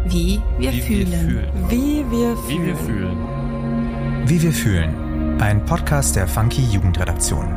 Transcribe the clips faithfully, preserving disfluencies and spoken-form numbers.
Wie wir Wie fühlen. wir fühlen. Wie wir Wie wir fühlen. fühlen. Wie wir fühlen. Ein Podcast der Funky Jugendredaktion.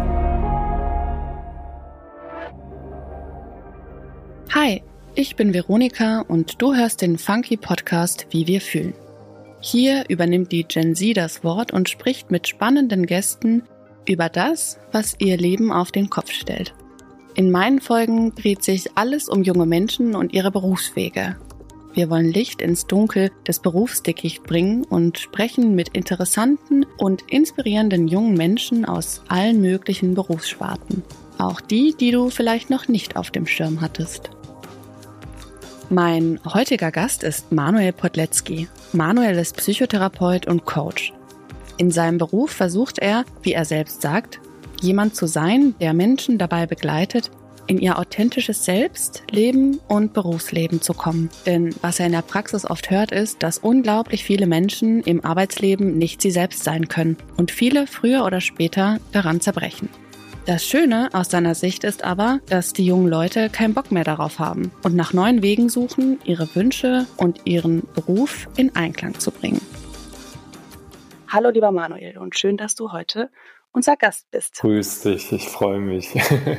Hi, ich bin Veronika und du hörst den Funky Podcast Wie wir fühlen. Hier übernimmt die Gen Z das Wort und spricht mit spannenden Gästen über das, was ihr Leben auf den Kopf stellt. In meinen Folgen dreht sich alles um junge Menschen und ihre Berufswege. Wir wollen Licht ins Dunkel des Berufsdickicht bringen und sprechen mit interessanten und inspirierenden jungen Menschen aus allen möglichen Berufssparten. Auch die, die du vielleicht noch nicht auf dem Schirm hattest. Mein heutiger Gast ist Manuel Podletzky. Manuel ist Psychotherapeut und Coach. In seinem Beruf versucht er, wie er selbst sagt, jemand zu sein, der Menschen dabei begleitet, in ihr authentisches Selbst, Leben und Berufsleben zu kommen. Denn was er in der Praxis oft hört, ist, dass unglaublich viele Menschen im Arbeitsleben nicht sie selbst sein können und viele früher oder später daran zerbrechen. Das Schöne aus seiner Sicht ist aber, dass die jungen Leute keinen Bock mehr darauf haben und nach neuen Wegen suchen, ihre Wünsche und ihren Beruf in Einklang zu bringen. Hallo lieber Manuel und schön, dass du heute unser Gast bist. Grüß dich, ich freue mich.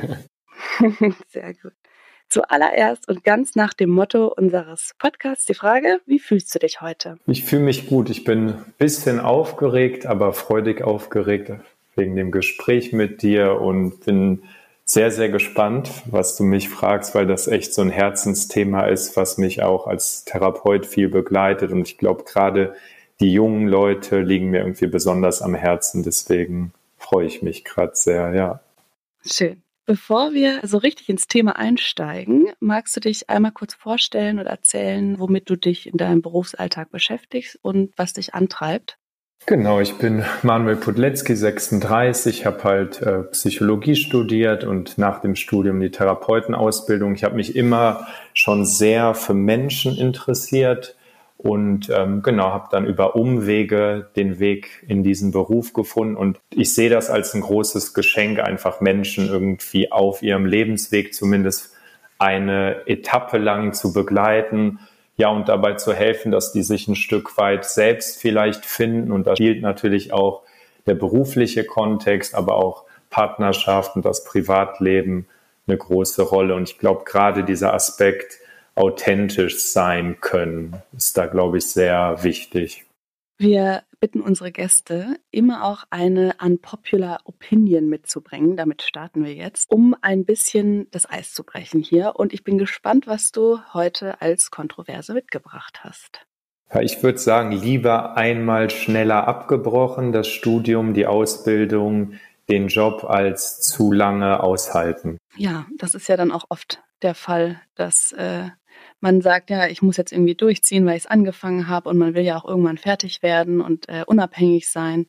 Sehr gut. Zuallererst und ganz nach dem Motto unseres Podcasts die Frage, wie fühlst du dich heute? Ich fühle mich gut. Ich bin ein bisschen aufgeregt, aber freudig aufgeregt wegen dem Gespräch mit dir und bin sehr, sehr gespannt, was du mich fragst, weil das echt so ein Herzensthema ist, was mich auch als Therapeut viel begleitet. Und ich glaube, gerade die jungen Leute liegen mir irgendwie besonders am Herzen. Deswegen freue ich mich gerade sehr, ja. Schön. Bevor wir so richtig ins Thema einsteigen, magst du dich einmal kurz vorstellen oder erzählen, womit du dich in deinem Berufsalltag beschäftigst und was dich antreibt? Genau, ich bin Manuel Podletzky, sechsunddreißig, habe halt äh, Psychologie studiert und nach dem Studium die Therapeutenausbildung. Ich habe mich immer schon sehr für Menschen interessiert und ähm, genau, habe dann über Umwege den Weg in diesen Beruf gefunden. Und ich sehe das als ein großes Geschenk, einfach Menschen irgendwie auf ihrem Lebensweg zumindest eine Etappe lang zu begleiten. Ja, und dabei zu helfen, dass die sich ein Stück weit selbst vielleicht finden. Und da spielt natürlich auch der berufliche Kontext, aber auch Partnerschaft und das Privatleben eine große Rolle. Und ich glaube, gerade dieser Aspekt, authentisch sein können, ist da, glaube ich, sehr wichtig. Wir bitten unsere Gäste, immer auch eine unpopular Opinion mitzubringen. Damit starten wir jetzt, um ein bisschen das Eis zu brechen hier. Und ich bin gespannt, was du heute als Kontroverse mitgebracht hast. Ja, ich würde sagen, lieber einmal schneller abgebrochen, das Studium, die Ausbildung, den Job, als zu lange aushalten. Ja, das ist ja dann auch oft der Fall, dass äh, man sagt, ja, ich muss jetzt irgendwie durchziehen, weil ich es angefangen habe und man will ja auch irgendwann fertig werden und äh, unabhängig sein.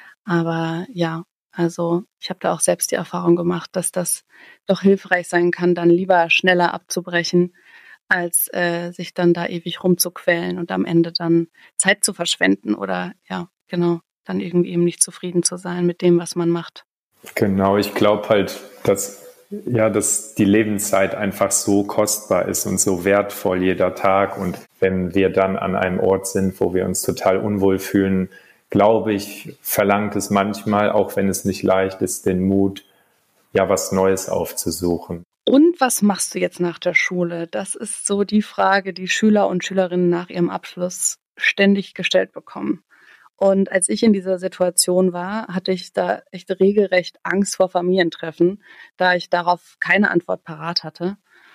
Aber ja, also ich habe da auch selbst die Erfahrung gemacht, dass das doch hilfreich sein kann, dann lieber schneller abzubrechen, als äh, sich dann da ewig rumzuquälen und am Ende dann Zeit zu verschwenden oder ja, genau, dann irgendwie eben nicht zufrieden zu sein mit dem, was man macht. Genau, ich glaube halt, dass ja, dass die Lebenszeit einfach so kostbar ist und so wertvoll jeder Tag. Und wenn wir dann an einem Ort sind, wo wir uns total unwohl fühlen, glaube ich, verlangt es manchmal, auch wenn es nicht leicht ist, den Mut, ja, was Neues aufzusuchen. Und was machst du jetzt nach der Schule? Das ist so die Frage, die Schüler und Schülerinnen nach ihrem Abschluss ständig gestellt bekommen. Und als ich in dieser Situation war, hatte ich da echt regelrecht Angst vor Familientreffen, da ich darauf keine Antwort parat hatte.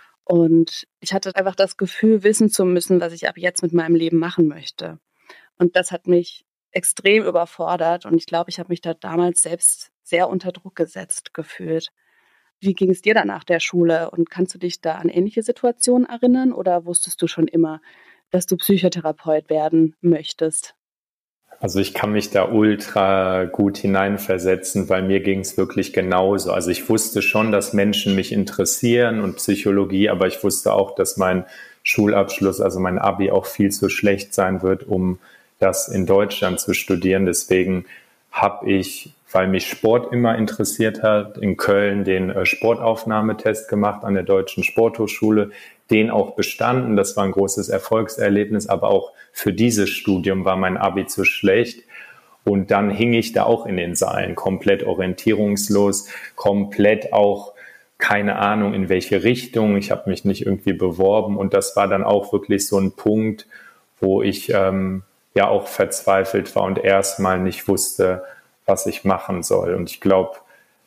Und ich hatte einfach das Gefühl, wissen zu müssen, was ich ab jetzt mit meinem Leben machen möchte. Und das hat mich extrem überfordert. Und ich glaube, ich habe mich da damals selbst sehr unter Druck gesetzt gefühlt. Wie ging es dir da nach der Schule? Und kannst du dich da an ähnliche Situationen erinnern? Oder wusstest du schon immer, dass du Psychotherapeut werden möchtest? Also ich kann mich da ultra gut hineinversetzen, weil mir ging es wirklich genauso. Also ich wusste schon, dass Menschen mich interessieren und Psychologie, aber ich wusste auch, dass mein Schulabschluss, also mein Abi, auch viel zu schlecht sein wird, um das in Deutschland zu studieren. Deswegen habe ich weil mich Sport immer interessiert hat, in Köln den äh, Sportaufnahmetest gemacht an der Deutschen Sporthochschule, den auch bestanden. Das war ein großes Erfolgserlebnis, aber auch für dieses Studium war mein Abi zu schlecht. Und dann hing ich da auch in den Seilen, komplett orientierungslos, komplett auch keine Ahnung in welche Richtung. Ich habe mich nicht irgendwie beworben und das war dann auch wirklich so ein Punkt, wo ich ähm, ja auch verzweifelt war und erstmal nicht wusste, was ich machen soll. Und ich glaube,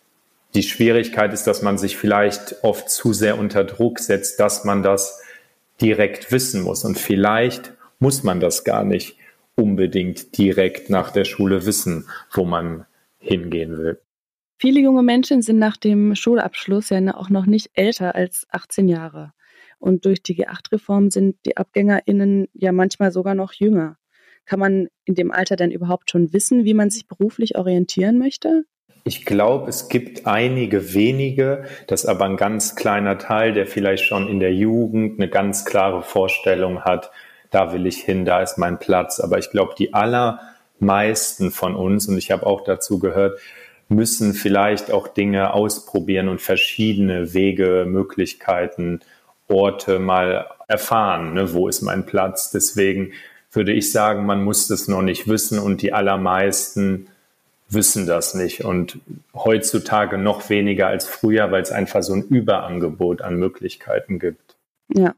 die Schwierigkeit ist, dass man sich vielleicht oft zu sehr unter Druck setzt, dass man das direkt wissen muss. Und vielleicht muss man das gar nicht unbedingt direkt nach der Schule wissen, wo man hingehen will. Viele junge Menschen sind nach dem Schulabschluss ja auch noch nicht älter als achtzehn Jahre. Und durch die G acht Reform sind die AbgängerInnen ja manchmal sogar noch jünger. Kann man in dem Alter denn überhaupt schon wissen, wie man sich beruflich orientieren möchte? Ich glaube, es gibt einige wenige, das ist aber ein ganz kleiner Teil, der vielleicht schon in der Jugend eine ganz klare Vorstellung hat, da will ich hin, da ist mein Platz. Aber ich glaube, die allermeisten von uns, und ich habe auch dazu gehört, müssen vielleicht auch Dinge ausprobieren und verschiedene Wege, Möglichkeiten, Orte mal erfahren, ne? Wo ist mein Platz? Deswegen würde ich sagen, man muss das noch nicht wissen und die allermeisten wissen das nicht und heutzutage noch weniger als früher, weil es einfach so ein Überangebot an Möglichkeiten gibt. Ja,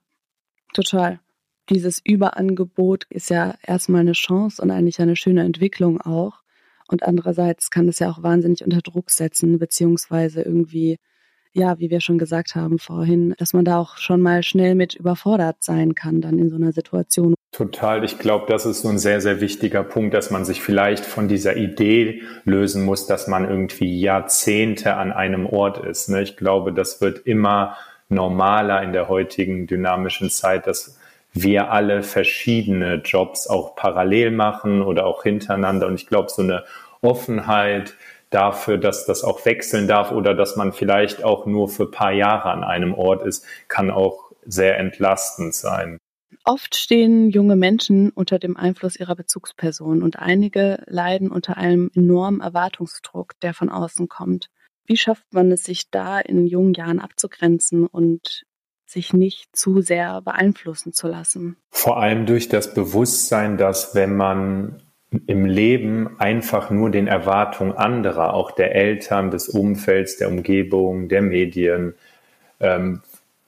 total. Dieses Überangebot ist ja erstmal eine Chance und eigentlich eine schöne Entwicklung auch. Und andererseits kann es ja auch wahnsinnig unter Druck setzen, beziehungsweise irgendwie, ja, wie wir schon gesagt haben vorhin, dass man da auch schon mal schnell mit überfordert sein kann dann in so einer Situation. Total. Ich glaube, das ist so ein sehr, sehr wichtiger Punkt, dass man sich vielleicht von dieser Idee lösen muss, dass man irgendwie Jahrzehnte an einem Ort ist. Ich glaube, das wird immer normaler in der heutigen dynamischen Zeit, dass wir alle verschiedene Jobs auch parallel machen oder auch hintereinander. Und ich glaube, so eine Offenheit dafür, dass das auch wechseln darf oder dass man vielleicht auch nur für ein paar Jahre an einem Ort ist, kann auch sehr entlastend sein. Oft stehen junge Menschen unter dem Einfluss ihrer Bezugsperson und einige leiden unter einem enormen Erwartungsdruck, der von außen kommt. Wie schafft man es, sich da in jungen Jahren abzugrenzen und sich nicht zu sehr beeinflussen zu lassen? Vor allem durch das Bewusstsein, dass wenn man im Leben einfach nur den Erwartungen anderer, auch der Eltern, des Umfelds, der Umgebung, der Medien ähm,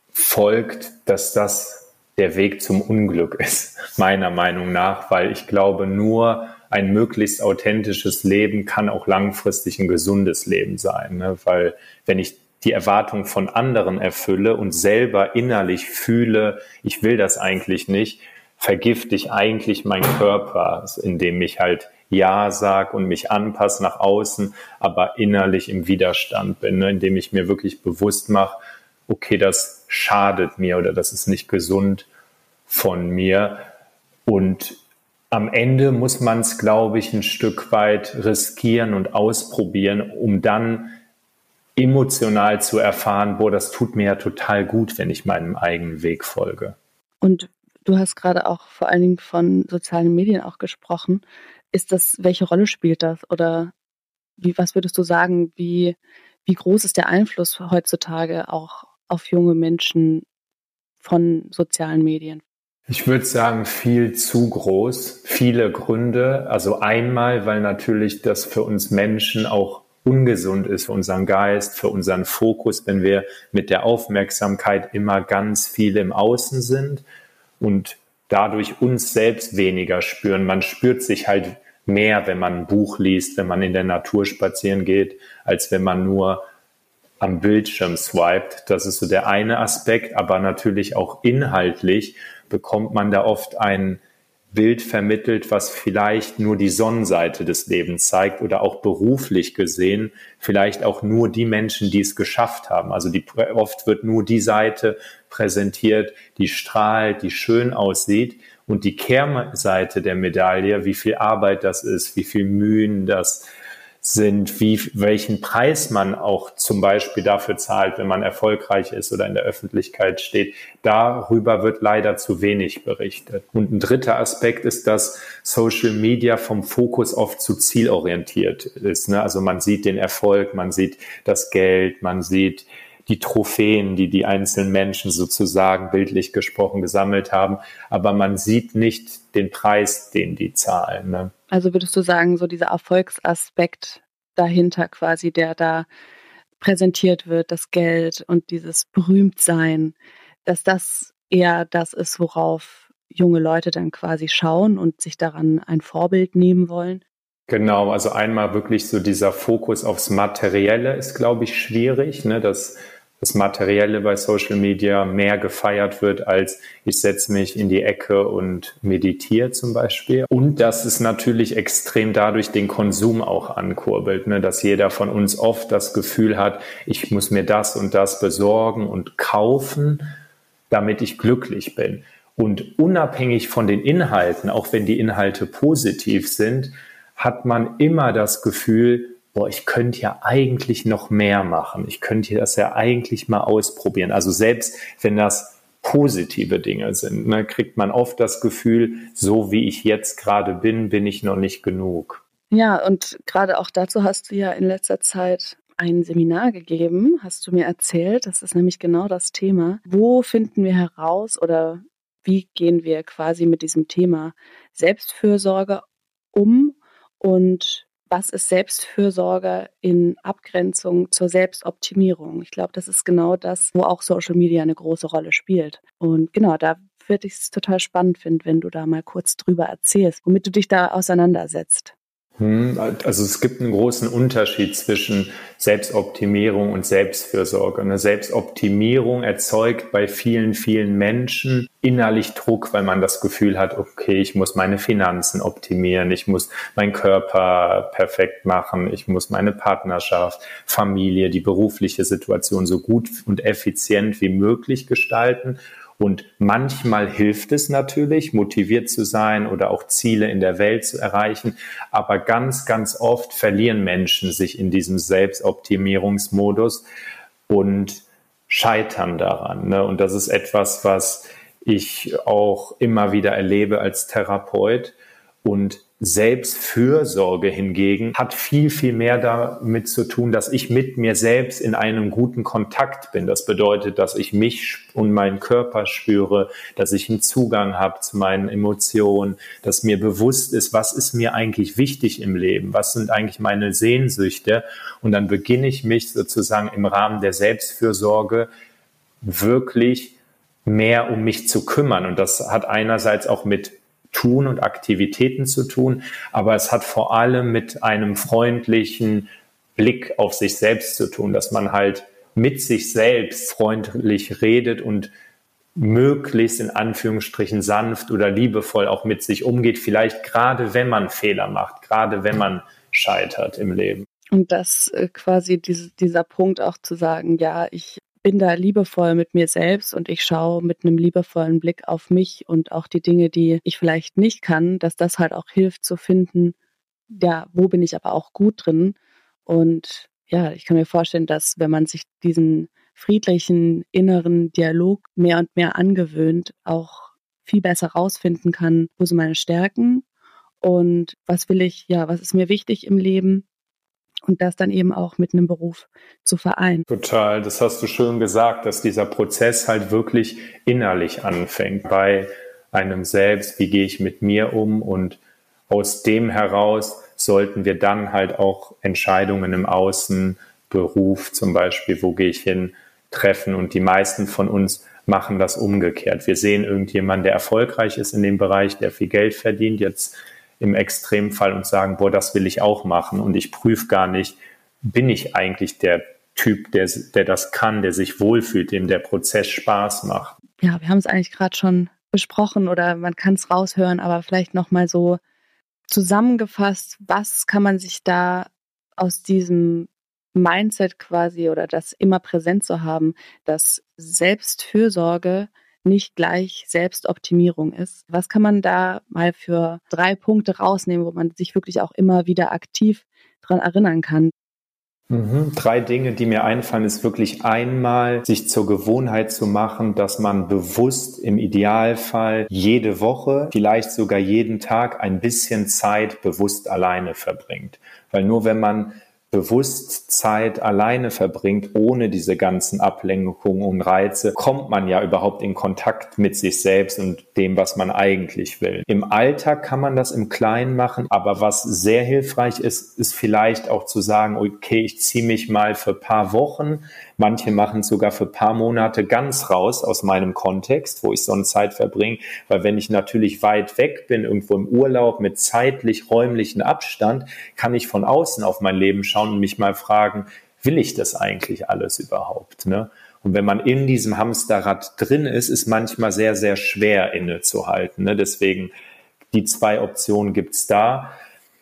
folgt, dass das der Weg zum Unglück ist, meiner Meinung nach, weil ich glaube, nur ein möglichst authentisches Leben kann auch langfristig ein gesundes Leben sein, ne? Weil wenn ich die Erwartung von anderen erfülle und selber innerlich fühle, ich will das eigentlich nicht, vergifte ich eigentlich meinen Körper, indem ich halt Ja sage und mich anpasse nach außen, aber innerlich im Widerstand bin, ne? Indem ich mir wirklich bewusst mache, okay, das schadet mir oder das ist nicht gesund von mir. Und am Ende muss man es, glaube ich, ein Stück weit riskieren und ausprobieren, um dann emotional zu erfahren, boah, das tut mir ja total gut, wenn ich meinem eigenen Weg folge. Und du hast gerade auch vor allen Dingen von sozialen Medien auch gesprochen. Ist das, welche Rolle spielt das? Oder wie, was würdest du sagen, wie, wie groß ist der Einfluss heutzutage auch auf junge Menschen von sozialen Medien? Ich würde sagen, viel zu groß, viele Gründe. Also einmal, weil natürlich das für uns Menschen auch ungesund ist, für unseren Geist, für unseren Fokus, wenn wir mit der Aufmerksamkeit immer ganz viel im Außen sind und dadurch uns selbst weniger spüren. Man spürt sich halt mehr, wenn man ein Buch liest, wenn man in der Natur spazieren geht, als wenn man nur am Bildschirm swiped. Das ist so der eine Aspekt, aber natürlich auch inhaltlich bekommt man da oft ein Bild vermittelt, was vielleicht nur die Sonnenseite des Lebens zeigt oder auch beruflich gesehen, vielleicht auch nur die Menschen, die es geschafft haben. Also die, oft wird nur die Seite präsentiert, die strahlt, die schön aussieht und die Kehrseite der Medaille, wie viel Arbeit das ist, wie viel Mühen das sind, wie, welchen Preis man auch zum Beispiel dafür zahlt, wenn man erfolgreich ist oder in der Öffentlichkeit steht. Darüber wird leider zu wenig berichtet. Und ein dritter Aspekt ist, dass Social Media vom Fokus oft zu zielorientiert ist, ne? Also man sieht den Erfolg, man sieht das Geld, man sieht die Trophäen, die die einzelnen Menschen sozusagen bildlich gesprochen gesammelt haben, aber man sieht nicht den Preis, den die zahlen, ne? Also würdest du sagen, so dieser Erfolgsaspekt dahinter quasi, der da präsentiert wird, das Geld und dieses Berühmtsein, dass das eher das ist, worauf junge Leute dann quasi schauen und sich daran ein Vorbild nehmen wollen? Genau, also einmal wirklich so dieser Fokus aufs Materielle ist, glaube ich, schwierig, ne, dass das Materielle bei Social Media mehr gefeiert wird, als ich setze mich in die Ecke und meditiere zum Beispiel. Und dass es natürlich extrem dadurch den Konsum auch ankurbelt, ne? Dass jeder von uns oft das Gefühl hat, ich muss mir das und das besorgen und kaufen, damit ich glücklich bin. Und unabhängig von den Inhalten, auch wenn die Inhalte positiv sind, hat man immer das Gefühl, boah, ich könnte ja eigentlich noch mehr machen. Ich könnte das ja eigentlich mal ausprobieren. Also selbst wenn das positive Dinge sind, ne, kriegt man oft das Gefühl, so wie ich jetzt gerade bin, bin ich noch nicht genug. Ja, und gerade auch dazu hast du ja in letzter Zeit ein Seminar gegeben, hast du mir erzählt. Das ist nämlich genau das Thema. Wo finden wir heraus oder wie gehen wir quasi mit diesem Thema Selbstfürsorge um? Und was ist Selbstfürsorge in Abgrenzung zur Selbstoptimierung? Ich glaube, das ist genau das, wo auch Social Media eine große Rolle spielt. Und genau, da würde ich es total spannend finden, wenn du da mal kurz drüber erzählst, womit du dich da auseinandersetzt. Also es gibt einen großen Unterschied zwischen Selbstoptimierung und Selbstfürsorge. Eine Selbstoptimierung erzeugt bei vielen, vielen Menschen innerlich Druck, weil man das Gefühl hat, okay, ich muss meine Finanzen optimieren, ich muss meinen Körper perfekt machen, ich muss meine Partnerschaft, Familie, die berufliche Situation so gut und effizient wie möglich gestalten. Und manchmal hilft es natürlich, motiviert zu sein oder auch Ziele in der Welt zu erreichen. Aber ganz, ganz oft verlieren Menschen sich in diesem Selbstoptimierungsmodus und scheitern daran, ne? Und das ist etwas, was ich auch immer wieder erlebe als Therapeut. Und Selbstfürsorge hingegen hat viel, viel mehr damit zu tun, dass ich mit mir selbst in einem guten Kontakt bin. Das bedeutet, dass ich mich und meinen Körper spüre, dass ich einen Zugang habe zu meinen Emotionen, dass mir bewusst ist, was ist mir eigentlich wichtig im Leben, was sind eigentlich meine Sehnsüchte. Und dann beginne ich mich sozusagen im Rahmen der Selbstfürsorge wirklich mehr um mich zu kümmern. Und das hat einerseits auch mit Tun und Aktivitäten zu tun, aber es hat vor allem mit einem freundlichen Blick auf sich selbst zu tun, dass man halt mit sich selbst freundlich redet und möglichst in Anführungsstrichen sanft oder liebevoll auch mit sich umgeht, vielleicht gerade wenn man Fehler macht, gerade wenn man scheitert im Leben. Und das äh, quasi diese, dieser Punkt auch zu sagen, ja, ich bin da liebevoll mit mir selbst und ich schaue mit einem liebevollen Blick auf mich und auch die Dinge, die ich vielleicht nicht kann, dass das halt auch hilft zu finden, ja, wo bin ich aber auch gut drin. Und ja, ich kann mir vorstellen, dass wenn man sich diesen friedlichen inneren Dialog mehr und mehr angewöhnt, auch viel besser rausfinden kann, wo sind meine Stärken und was will ich, ja, was ist mir wichtig im Leben. Und das dann eben auch mit einem Beruf zu vereinen. Total, das hast du schön gesagt, dass dieser Prozess halt wirklich innerlich anfängt. Bei einem selbst, wie gehe ich mit mir um? Und aus dem heraus sollten wir dann halt auch Entscheidungen im Außen, Beruf zum Beispiel, wo gehe ich hin, treffen. Und die meisten von uns machen das umgekehrt. Wir sehen irgendjemanden, der erfolgreich ist in dem Bereich, der viel Geld verdient, jetzt im Extremfall und sagen, boah, das will ich auch machen. Und ich prüfe gar nicht, bin ich eigentlich der Typ, der, der das kann, der sich wohlfühlt, dem der Prozess Spaß macht. Ja, wir haben es eigentlich gerade schon besprochen oder man kann es raushören, aber vielleicht nochmal so zusammengefasst, was kann man sich da aus diesem Mindset quasi oder das immer präsent zu haben, dass Selbstfürsorge nicht gleich Selbstoptimierung ist. Was kann man da mal für drei Punkte rausnehmen, wo man sich wirklich auch immer wieder aktiv dran erinnern kann. Mhm. Drei Dinge, die mir einfallen, ist wirklich einmal, sich zur Gewohnheit zu machen, dass man bewusst im Idealfall jede Woche, vielleicht sogar jeden Tag ein bisschen Zeit bewusst alleine verbringt. Weil nur wenn man bewusst Zeit alleine verbringt, ohne diese ganzen Ablenkungen und Reize, kommt man ja überhaupt in Kontakt mit sich selbst und dem, was man eigentlich will. Im Alltag kann man das im Kleinen machen, aber was sehr hilfreich ist, ist vielleicht auch zu sagen, okay, ich ziehe mich mal für ein paar Wochen, manche machen es sogar für ein paar Monate ganz raus aus meinem Kontext, wo ich sonst Zeit verbringe, weil wenn ich natürlich weit weg bin, irgendwo im Urlaub mit zeitlich-räumlichen Abstand, kann ich von außen auf mein Leben schauen und mich mal fragen, will ich das eigentlich alles überhaupt? Ne? Und wenn man in diesem Hamsterrad drin ist, ist manchmal sehr, sehr schwer innezuhalten. Ne? Deswegen die zwei Optionen gibt's da.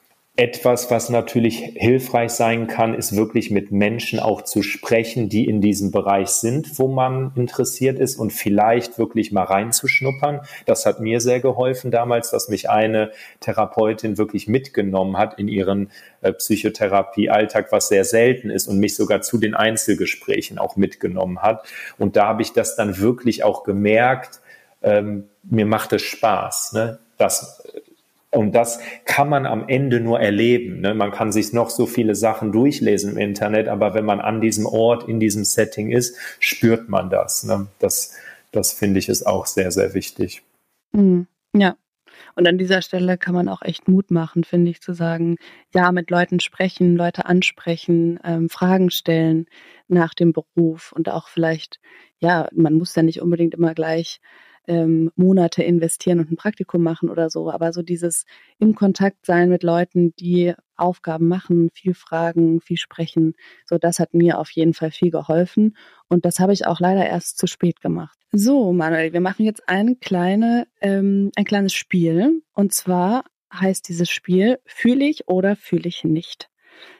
Etwas, was natürlich hilfreich sein kann, ist wirklich mit Menschen auch zu sprechen, die in diesem Bereich sind, wo man interessiert ist und vielleicht wirklich mal reinzuschnuppern. Das hat mir sehr geholfen damals, dass mich eine Therapeutin wirklich mitgenommen hat in ihren äh, Psychotherapie-Alltag, was sehr selten ist und mich sogar zu den Einzelgesprächen auch mitgenommen hat. Und da habe ich das dann wirklich auch gemerkt, ähm, mir macht es Spaß, ne? Das Und das kann man am Ende nur erleben. Ne? Man kann sich noch so viele Sachen durchlesen im Internet, aber wenn man an diesem Ort, in diesem Setting ist, spürt man das. Ne? Das, das finde ich ist auch sehr, sehr wichtig. Mhm. Ja. Und an dieser Stelle kann man auch echt Mut machen, finde ich, zu sagen, ja, mit Leuten sprechen, Leute ansprechen, ähm, Fragen stellen nach dem Beruf und auch vielleicht, ja, man muss ja nicht unbedingt immer gleich ähm, Monate investieren und ein Praktikum machen oder so, aber so dieses im Kontakt sein mit Leuten, die Aufgaben machen, viel fragen, viel sprechen, so das hat mir auf jeden Fall viel geholfen und das habe ich auch leider erst zu spät gemacht. So, Manuel, wir machen jetzt eine kleine, ähm, ein kleines Spiel und zwar heißt dieses Spiel Fühle ich oder fühle ich nicht.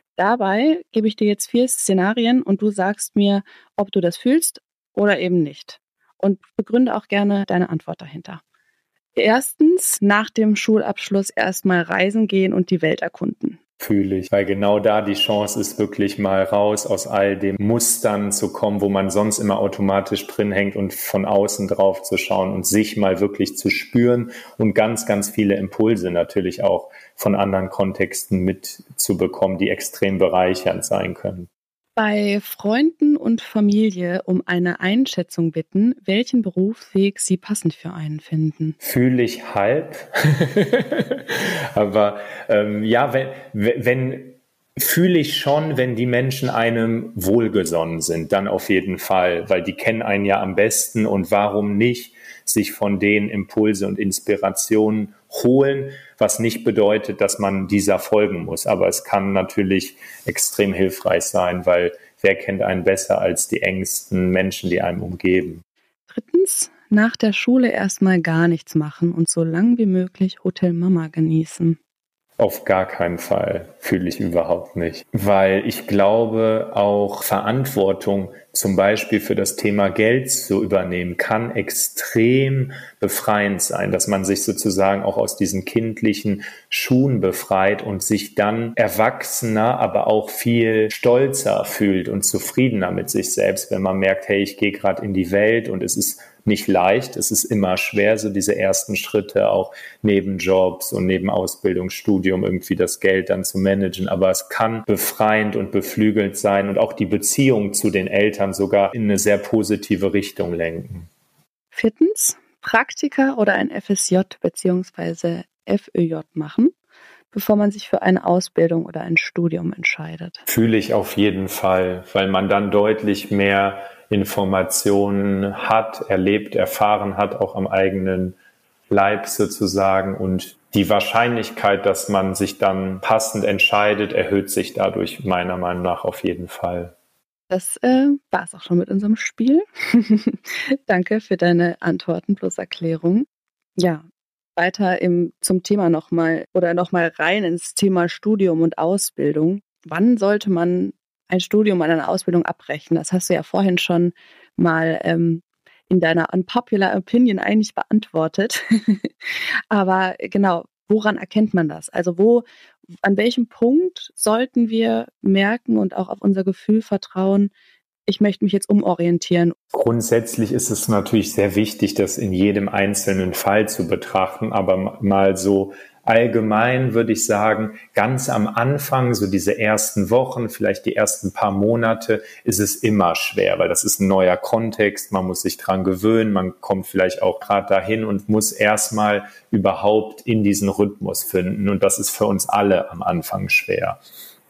Dabei gebe ich dir jetzt vier Szenarien und du sagst mir, ob du das fühlst oder eben nicht. Und begründe auch gerne deine Antwort dahinter. Erstens, nach dem Schulabschluss erstmal reisen gehen und die Welt erkunden. Fühle ich, weil genau da die Chance ist, wirklich mal raus aus all den Mustern zu kommen, wo man sonst immer automatisch drin hängt und von außen drauf zu schauen und sich mal wirklich zu spüren und ganz, ganz viele Impulse natürlich auch von anderen Kontexten mitzubekommen, die extrem bereichernd sein können. Bei Freunden und Familie um eine Einschätzung bitten, welchen Berufsweg sie passend für einen finden. Fühle ich halb. Aber ähm, ja, wenn, wenn fühle ich schon, wenn die Menschen einem wohlgesonnen sind, dann auf jeden Fall, weil die kennen einen ja am besten und warum nicht sich von denen Impulse und Inspirationen holen, was nicht bedeutet, dass man dieser folgen muss. Aber es kann natürlich extrem hilfreich sein, weil wer kennt einen besser als die engsten Menschen, die einem umgeben. Drittens, nach der Schule erstmal gar nichts machen und so lang wie möglich Hotel Mama genießen. Auf gar keinen Fall, fühle ich überhaupt nicht. Weil ich glaube, auch Verantwortung zum Beispiel für das Thema Geld zu übernehmen, kann extrem befreiend sein, dass man sich sozusagen auch aus diesen kindlichen Schuhen befreit und sich dann erwachsener, aber auch viel stolzer fühlt und zufriedener mit sich selbst, wenn man merkt, hey, ich gehe gerade in die Welt und es ist nicht leicht, es ist immer schwer, so diese ersten Schritte auch neben Jobs und neben Ausbildung, Studium irgendwie das Geld dann zu managen, aber es kann befreiend und beflügelt sein und auch die Beziehung zu den Eltern sogar in eine sehr positive Richtung lenken. Viertens, Praktika oder ein F S J bzw. F Ö J machen, bevor man sich für eine Ausbildung oder ein Studium entscheidet. Fühle ich auf jeden Fall, weil man dann deutlich mehr Informationen hat, erlebt, erfahren hat, auch am eigenen Leib sozusagen. Und die Wahrscheinlichkeit, dass man sich dann passend entscheidet, erhöht sich dadurch meiner Meinung nach auf jeden Fall. Das äh, war es auch schon mit unserem Spiel. Danke für deine Antworten plus Erklärung. Ja, weiter im, zum Thema nochmal oder nochmal rein ins Thema Studium und Ausbildung. Wann sollte man ein Studium oder eine Ausbildung abbrechen? Das hast du ja vorhin schon mal ähm, in deiner unpopular opinion eigentlich beantwortet. Aber genau, woran erkennt man das? Also wo, an welchem Punkt sollten wir merken und auch auf unser Gefühl vertrauen, ich möchte mich jetzt umorientieren? Grundsätzlich ist es natürlich sehr wichtig, das in jedem einzelnen Fall zu betrachten, aber mal so allgemein würde ich sagen, ganz am Anfang, so diese ersten Wochen, vielleicht die ersten paar Monate, ist es immer schwer, weil das ist ein neuer Kontext, man muss sich dran gewöhnen, man kommt vielleicht auch gerade dahin und muss erstmal überhaupt in diesen Rhythmus finden und das ist für uns alle am Anfang schwer.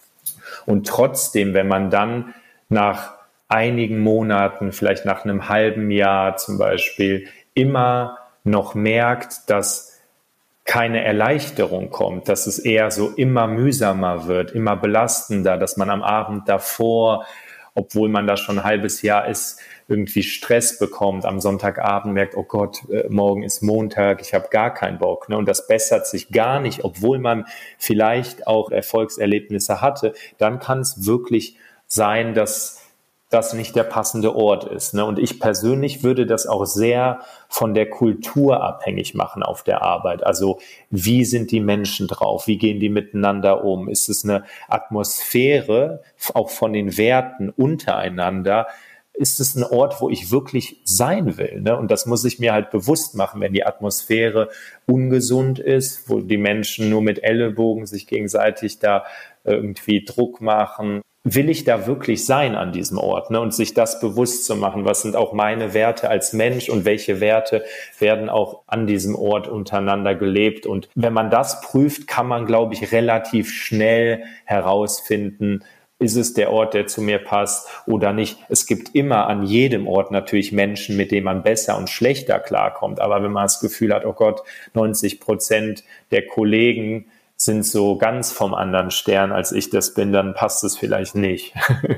Und trotzdem, wenn man dann nach einigen Monaten, vielleicht nach einem halben Jahr zum Beispiel, immer noch merkt, dass keine Erleichterung kommt, dass es eher so immer mühsamer wird, immer belastender, dass man am Abend davor, obwohl man da schon ein halbes Jahr ist, irgendwie Stress bekommt, am Sonntagabend merkt, oh Gott, morgen ist Montag, ich habe gar keinen Bock. Ne? Und das bessert sich gar nicht, obwohl man vielleicht auch Erfolgserlebnisse hatte, dann kann es wirklich sein, dass das nicht der passende Ort ist. Ne? Und ich persönlich würde das auch sehr von der Kultur abhängig machen auf der Arbeit. Also wie sind die Menschen drauf? Wie gehen die miteinander um? Ist es eine Atmosphäre, auch von den Werten untereinander? Ist es ein Ort, wo ich wirklich sein will? Ne? Und das muss ich mir halt bewusst machen, wenn die Atmosphäre ungesund ist, wo die Menschen nur mit Ellenbogen sich gegenseitig da irgendwie Druck machen. Will ich da wirklich sein an diesem Ort, ne? Und sich das bewusst zu machen, was sind auch meine Werte als Mensch und welche Werte werden auch an diesem Ort untereinander gelebt. Und wenn man das prüft, kann man, glaube ich, relativ schnell herausfinden, ist es der Ort, der zu mir passt oder nicht. Es gibt immer an jedem Ort natürlich Menschen, mit denen man besser und schlechter klarkommt. Aber wenn man das Gefühl hat, oh Gott, neunzig Prozent der Kollegen sind so ganz vom anderen Stern, als ich das bin, dann passt es vielleicht nicht.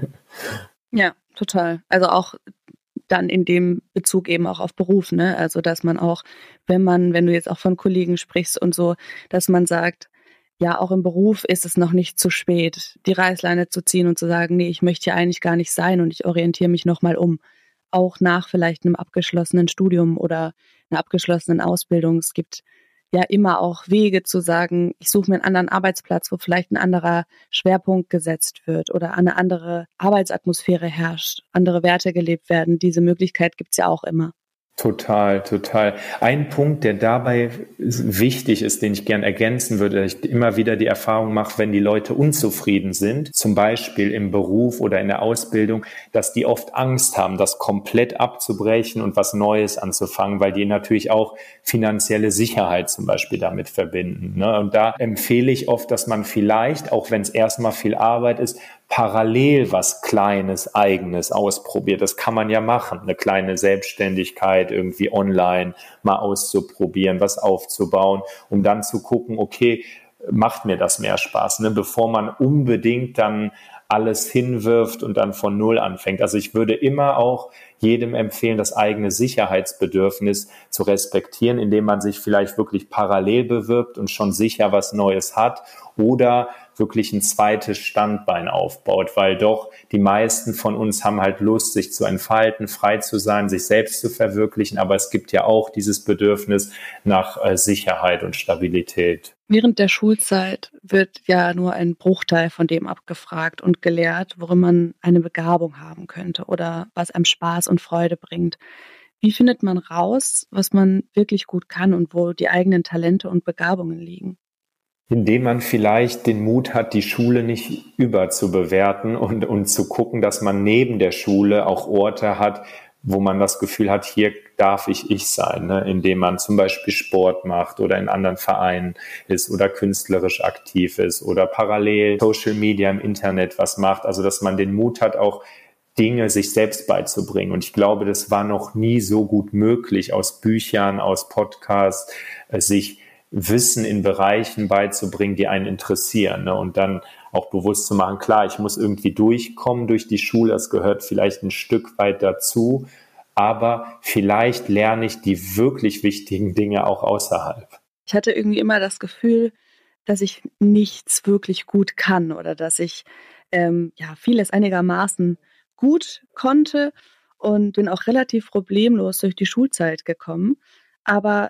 Ja, total. Also auch dann in dem Bezug eben auch auf Beruf, ne? Also dass man auch, wenn man, wenn du jetzt auch von Kollegen sprichst und so, dass man sagt, ja, auch im Beruf ist es noch nicht zu spät, die Reißleine zu ziehen und zu sagen, nee, ich möchte hier eigentlich gar nicht sein und ich orientiere mich nochmal um. Auch nach vielleicht einem abgeschlossenen Studium oder einer abgeschlossenen Ausbildung. Es gibt ja immer auch Wege zu sagen, ich suche mir einen anderen Arbeitsplatz, wo vielleicht ein anderer Schwerpunkt gesetzt wird oder eine andere Arbeitsatmosphäre herrscht, andere Werte gelebt werden. Diese Möglichkeit gibt's ja auch immer. Total, total. Ein Punkt, der dabei wichtig ist, den ich gern ergänzen würde, dass ich immer wieder die Erfahrung mache, wenn die Leute unzufrieden sind, zum Beispiel im Beruf oder in der Ausbildung, dass die oft Angst haben, das komplett abzubrechen und was Neues anzufangen, weil die natürlich auch finanzielle Sicherheit zum Beispiel damit verbinden. Ne? Und da empfehle ich oft, dass man vielleicht, auch wenn es erstmal viel Arbeit ist, parallel was Kleines, Eigenes ausprobiert. Das kann man ja machen, eine kleine Selbstständigkeit irgendwie online mal auszuprobieren, was aufzubauen, um dann zu gucken, okay, macht mir das mehr Spaß, ne? Bevor man unbedingt dann alles hinwirft und dann von Null anfängt. Also ich würde immer auch jedem empfehlen, das eigene Sicherheitsbedürfnis zu respektieren, indem man sich vielleicht wirklich parallel bewirbt und schon sicher was Neues hat oder wirklich ein zweites Standbein aufbaut, weil doch die meisten von uns haben halt Lust, sich zu entfalten, frei zu sein, sich selbst zu verwirklichen, aber es gibt ja auch dieses Bedürfnis nach äh, Sicherheit und Stabilität. Während der Schulzeit wird ja nur ein Bruchteil von dem abgefragt und gelehrt, worin man eine Begabung haben könnte oder was einem Spaß und Freude bringt. Wie findet man raus, was man wirklich gut kann und wo die eigenen Talente und Begabungen liegen? Indem man vielleicht den Mut hat, die Schule nicht überzubewerten und, und zu gucken, dass man neben der Schule auch Orte hat, wo man das Gefühl hat, hier darf ich ich sein, ne? Indem man zum Beispiel Sport macht oder in anderen Vereinen ist oder künstlerisch aktiv ist oder parallel Social Media im Internet was macht. Also dass man den Mut hat, auch Dinge sich selbst beizubringen. Und ich glaube, das war noch nie so gut möglich, aus Büchern, aus Podcasts, äh, sich Wissen in Bereichen beizubringen, die einen interessieren, ne? Und dann auch bewusst zu machen, klar, ich muss irgendwie durchkommen durch die Schule, das gehört vielleicht ein Stück weit dazu, aber vielleicht lerne ich die wirklich wichtigen Dinge auch außerhalb. Ich hatte irgendwie immer das Gefühl, dass ich nichts wirklich gut kann oder dass ich ähm, ja vieles einigermaßen gut konnte und bin auch relativ problemlos durch die Schulzeit gekommen, aber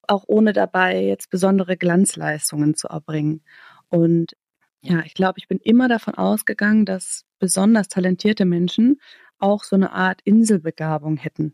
auch ohne dabei jetzt besondere Glanzleistungen zu erbringen. Und ja, ich glaube, ich bin immer davon ausgegangen, dass besonders talentierte Menschen auch so eine Art Inselbegabung hätten.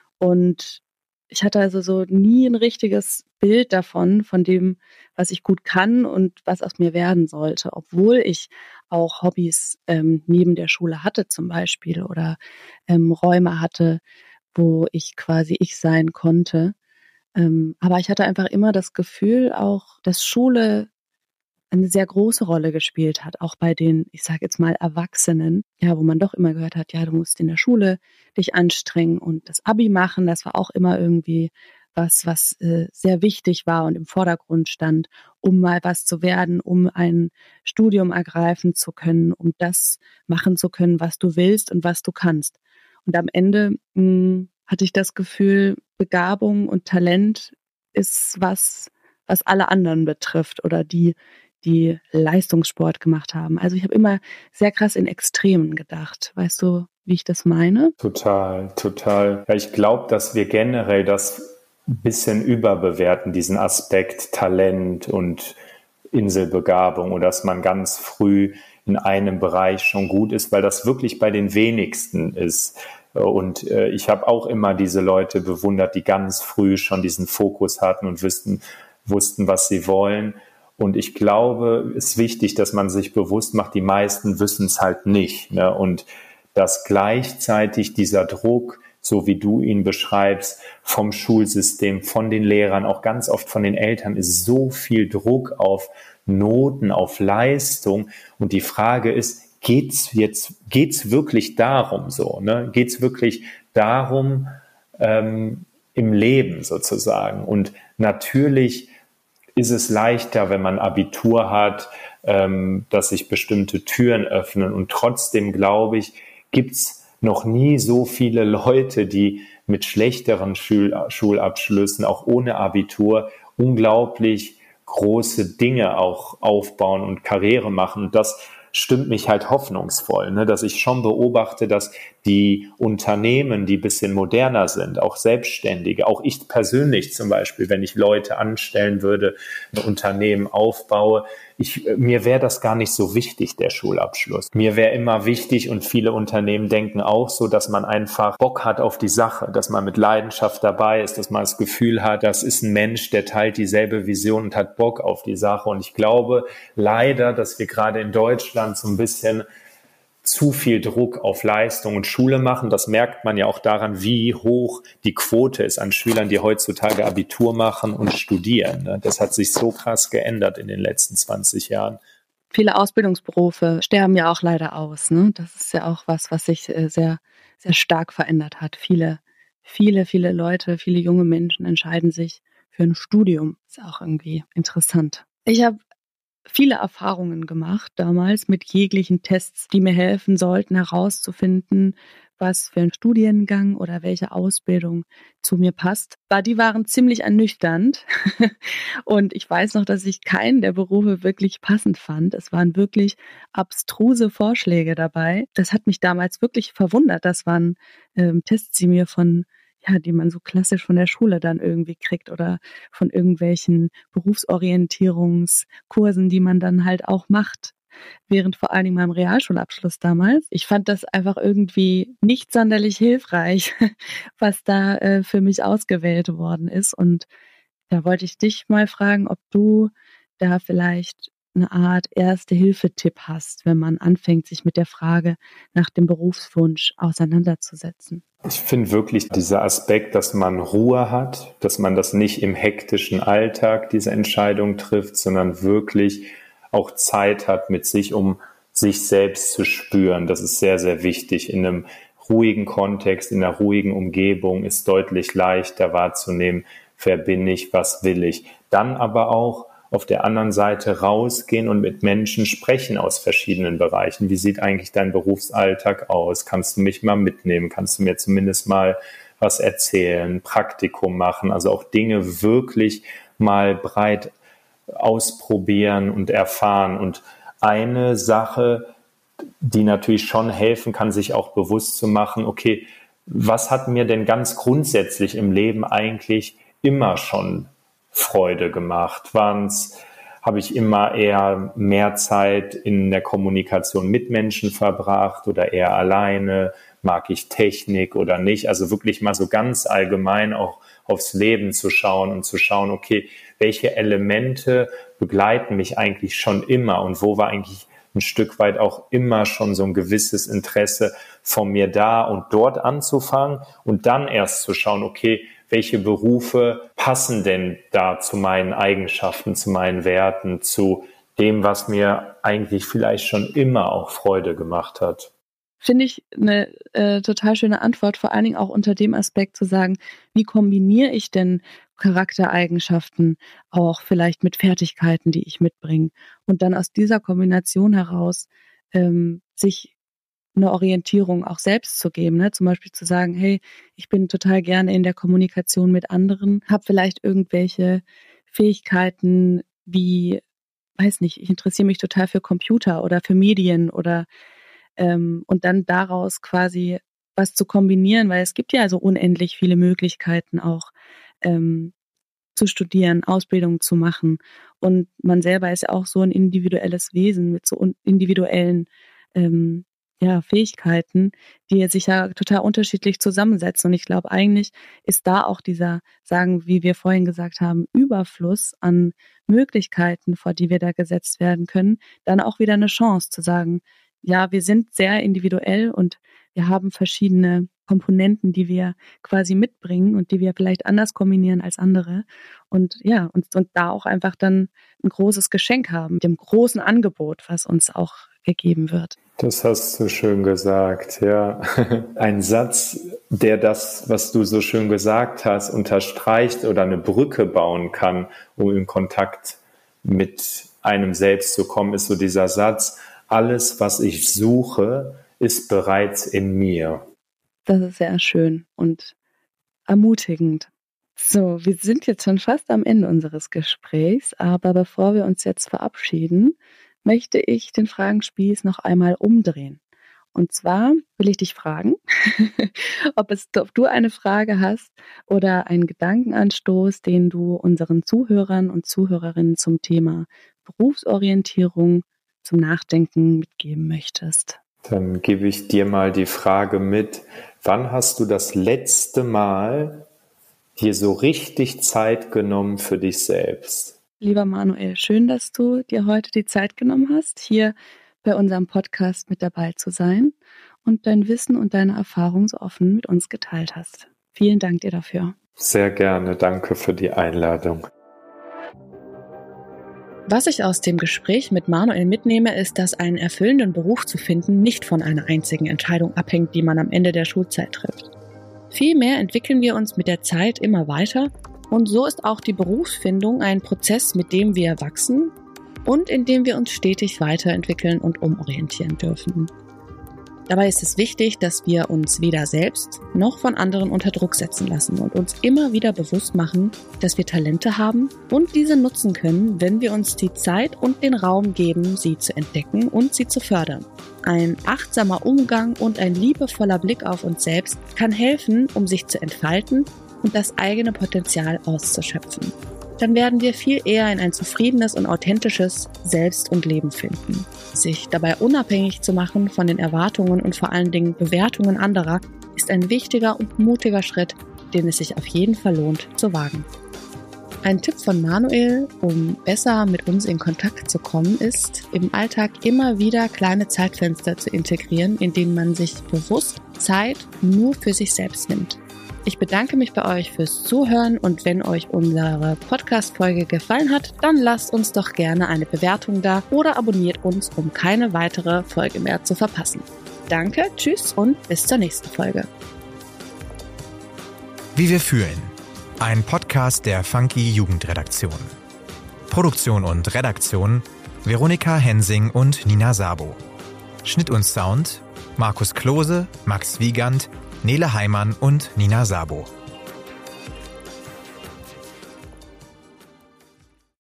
Und ich hatte also so nie ein richtiges Bild davon, von dem, was ich gut kann und was aus mir werden sollte, obwohl ich auch Hobbys ähm, neben der Schule hatte zum Beispiel oder ähm, Räume hatte, wo ich quasi ich sein konnte. Ähm, aber ich hatte einfach immer das Gefühl auch, dass Schule eine sehr große Rolle gespielt hat, auch bei den, ich sage jetzt mal, Erwachsenen, ja, wo man doch immer gehört hat, ja, du musst in der Schule dich anstrengen und das Abi machen, das war auch immer irgendwie was, was äh, sehr wichtig war und im Vordergrund stand, um mal was zu werden, um ein Studium ergreifen zu können, um das machen zu können, was du willst und was du kannst. Und am Ende mh, hatte ich das Gefühl, Begabung und Talent ist was, was alle anderen betrifft oder die, die Leistungssport gemacht haben. Also ich habe immer sehr krass in Extremen gedacht. Weißt du, wie ich das meine? Total, total. Ja, ich glaube, dass wir generell das ein bisschen überbewerten, diesen Aspekt Talent und Inselbegabung und dass man ganz früh in einem Bereich schon gut ist, weil das wirklich bei den wenigsten ist. Und äh, ich habe auch immer diese Leute bewundert, die ganz früh schon diesen Fokus hatten und wussten, wussten, was sie wollen. Und ich glaube, es ist wichtig, dass man sich bewusst macht, die meisten wissen es halt nicht. Ne? Und dass gleichzeitig dieser Druck, so wie du ihn beschreibst, vom Schulsystem, von den Lehrern, auch ganz oft von den Eltern, ist so viel Druck auf Noten, auf Leistung. Und die Frage ist, geht's jetzt, geht's wirklich darum so? Ne? Geht's wirklich darum ähm, im Leben sozusagen? Und natürlich ist es leichter, wenn man Abitur hat, ähm, dass sich bestimmte Türen öffnen. Und trotzdem, glaube ich, gibt's noch nie so viele Leute, die mit schlechteren Schul- Schulabschlüssen, auch ohne Abitur, unglaublich große Dinge auch aufbauen und Karriere machen. Und das stimmt mich halt hoffnungsvoll, ne, dass ich schon beobachte, dass die Unternehmen, die ein bisschen moderner sind, auch Selbstständige, auch ich persönlich zum Beispiel, wenn ich Leute anstellen würde, ein Unternehmen aufbaue, ich, mir wäre das gar nicht so wichtig, der Schulabschluss. Mir wäre immer wichtig, und viele Unternehmen denken auch so, dass man einfach Bock hat auf die Sache, dass man mit Leidenschaft dabei ist, dass man das Gefühl hat, das ist ein Mensch, der teilt dieselbe Vision und hat Bock auf die Sache. Und ich glaube leider, dass wir gerade in Deutschland so ein bisschen zu viel Druck auf Leistung und Schule machen. Das merkt man ja auch daran, wie hoch die Quote ist an Schülern, die heutzutage Abitur machen und studieren. Das hat sich so krass geändert in den letzten zwanzig Jahren. Viele Ausbildungsberufe sterben ja auch leider aus. Ne? Das ist ja auch was, was sich sehr, sehr stark verändert hat. Viele, viele, viele Leute, viele junge Menschen entscheiden sich für ein Studium. Ist auch irgendwie interessant. Ich habe viele Erfahrungen gemacht damals mit jeglichen Tests, die mir helfen sollten, herauszufinden, was für ein Studiengang oder welche Ausbildung zu mir passt. Aber die waren ziemlich ernüchternd und ich weiß noch, dass ich keinen der Berufe wirklich passend fand. Es waren wirklich abstruse Vorschläge dabei. Das hat mich damals wirklich verwundert. Das waren ähm, Tests, die mir von ja, die man so klassisch von der Schule dann irgendwie kriegt oder von irgendwelchen Berufsorientierungskursen, die man dann halt auch macht, während vor allen Dingen meinem Realschulabschluss damals. Ich fand das einfach irgendwie nicht sonderlich hilfreich, was da äh, für mich ausgewählt worden ist. Und da wollte ich dich mal fragen, ob du da vielleicht eine Art Erste-Hilfe-Tipp hast, wenn man anfängt, sich mit der Frage nach dem Berufswunsch auseinanderzusetzen. Ich finde wirklich dieser Aspekt, dass man Ruhe hat, dass man das nicht im hektischen Alltag diese Entscheidung trifft, sondern wirklich auch Zeit hat mit sich, um sich selbst zu spüren. Das ist sehr, sehr wichtig. In einem ruhigen Kontext, in einer ruhigen Umgebung ist deutlich leichter wahrzunehmen, wer bin ich, was will ich. Dann aber auch auf der anderen Seite rausgehen und mit Menschen sprechen aus verschiedenen Bereichen. Wie sieht eigentlich dein Berufsalltag aus? Kannst du mich mal mitnehmen? Kannst du mir zumindest mal was erzählen, Praktikum machen? Also auch Dinge wirklich mal breit ausprobieren und erfahren. Und eine Sache, die natürlich schon helfen kann, sich auch bewusst zu machen, okay, was hat mir denn ganz grundsätzlich im Leben eigentlich immer schon Freude gemacht? Waren's, habe ich immer eher mehr Zeit in der Kommunikation mit Menschen verbracht oder eher alleine? Mag ich Technik oder nicht? Also wirklich mal so ganz allgemein auch aufs Leben zu schauen und zu schauen, okay, welche Elemente begleiten mich eigentlich schon immer und wo war eigentlich ein Stück weit auch immer schon so ein gewisses Interesse von mir da und dort anzufangen und dann erst zu schauen, okay, welche Berufe passen denn da zu meinen Eigenschaften, zu meinen Werten, zu dem, was mir eigentlich vielleicht schon immer auch Freude gemacht hat. Finde ich eine äh, total schöne Antwort, vor allen Dingen auch unter dem Aspekt zu sagen, wie kombiniere ich denn Charaktereigenschaften auch vielleicht mit Fertigkeiten, die ich mitbringe und dann aus dieser Kombination heraus ähm, sich eine Orientierung auch selbst zu geben, ne? Zum Beispiel zu sagen, hey, ich bin total gerne in der Kommunikation mit anderen, habe vielleicht irgendwelche Fähigkeiten wie, weiß nicht, ich interessiere mich total für Computer oder für Medien oder ähm, und dann daraus quasi was zu kombinieren, weil es gibt ja so unendlich viele Möglichkeiten auch ähm, zu studieren, Ausbildungen zu machen und man selber ist ja auch so ein individuelles Wesen mit so individuellen ähm, ja, Fähigkeiten, die sich ja total unterschiedlich zusammensetzen. Und ich glaube, eigentlich ist da auch dieser, sagen, wie wir vorhin gesagt haben, Überfluss an Möglichkeiten, vor die wir da gesetzt werden können, dann auch wieder eine Chance zu sagen, ja, wir sind sehr individuell und wir haben verschiedene Komponenten, die wir quasi mitbringen und die wir vielleicht anders kombinieren als andere. Und ja, und, und da auch einfach dann ein großes Geschenk haben, mit dem großen Angebot, was uns auch gegeben wird. Das hast du schön gesagt, ja. Ein Satz, der das, was du so schön gesagt hast, unterstreicht oder eine Brücke bauen kann, um in Kontakt mit einem selbst zu kommen, ist so dieser Satz, alles, was ich suche, ist bereits in mir. Das ist sehr schön und ermutigend. So, wir sind jetzt schon fast am Ende unseres Gesprächs, aber bevor wir uns jetzt verabschieden, möchte ich den Fragenspieß noch einmal umdrehen. Und zwar will ich dich fragen, ob, es, ob du eine Frage hast oder einen Gedankenanstoß, den du unseren Zuhörern und Zuhörerinnen zum Thema Berufsorientierung zum Nachdenken mitgeben möchtest. Dann gebe ich dir mal die Frage mit, wann hast du das letzte Mal dir so richtig Zeit genommen für dich selbst? Lieber Manuel, schön, dass du dir heute die Zeit genommen hast, hier bei unserem Podcast mit dabei zu sein und dein Wissen und deine Erfahrung so offen mit uns geteilt hast. Vielen Dank dir dafür. Sehr gerne, danke für die Einladung. Was ich aus dem Gespräch mit Manuel mitnehme, ist, dass einen erfüllenden Beruf zu finden nicht von einer einzigen Entscheidung abhängt, die man am Ende der Schulzeit trifft. Vielmehr entwickeln wir uns mit der Zeit immer weiter und so ist auch die Berufsfindung ein Prozess, mit dem wir wachsen und in dem wir uns stetig weiterentwickeln und umorientieren dürfen. Dabei ist es wichtig, dass wir uns weder selbst noch von anderen unter Druck setzen lassen und uns immer wieder bewusst machen, dass wir Talente haben und diese nutzen können, wenn wir uns die Zeit und den Raum geben, sie zu entdecken und sie zu fördern. Ein achtsamer Umgang und ein liebevoller Blick auf uns selbst kann helfen, um sich zu entfalten und das eigene Potenzial auszuschöpfen. Dann werden wir viel eher in ein zufriedenes und authentisches Selbst und Leben finden. Sich dabei unabhängig zu machen von den Erwartungen und vor allen Dingen Bewertungen anderer ist ein wichtiger und mutiger Schritt, den es sich auf jeden Fall lohnt zu wagen. Ein Tipp von Manuel, um besser mit uns in Kontakt zu kommen, ist, im Alltag immer wieder kleine Zeitfenster zu integrieren, in denen man sich bewusst Zeit nur für sich selbst nimmt. Ich bedanke mich bei euch fürs Zuhören und wenn euch unsere Podcast-Folge gefallen hat, dann lasst uns doch gerne eine Bewertung da oder abonniert uns, um keine weitere Folge mehr zu verpassen. Danke, tschüss und bis zur nächsten Folge. Wie wir fühlen. Ein Podcast der Funky Jugendredaktion. Produktion und Redaktion Veronika Hensing und Nina Sabo. Schnitt und Sound Markus Klose, Max Wiegand, Nele Heimann und Nina Sabo.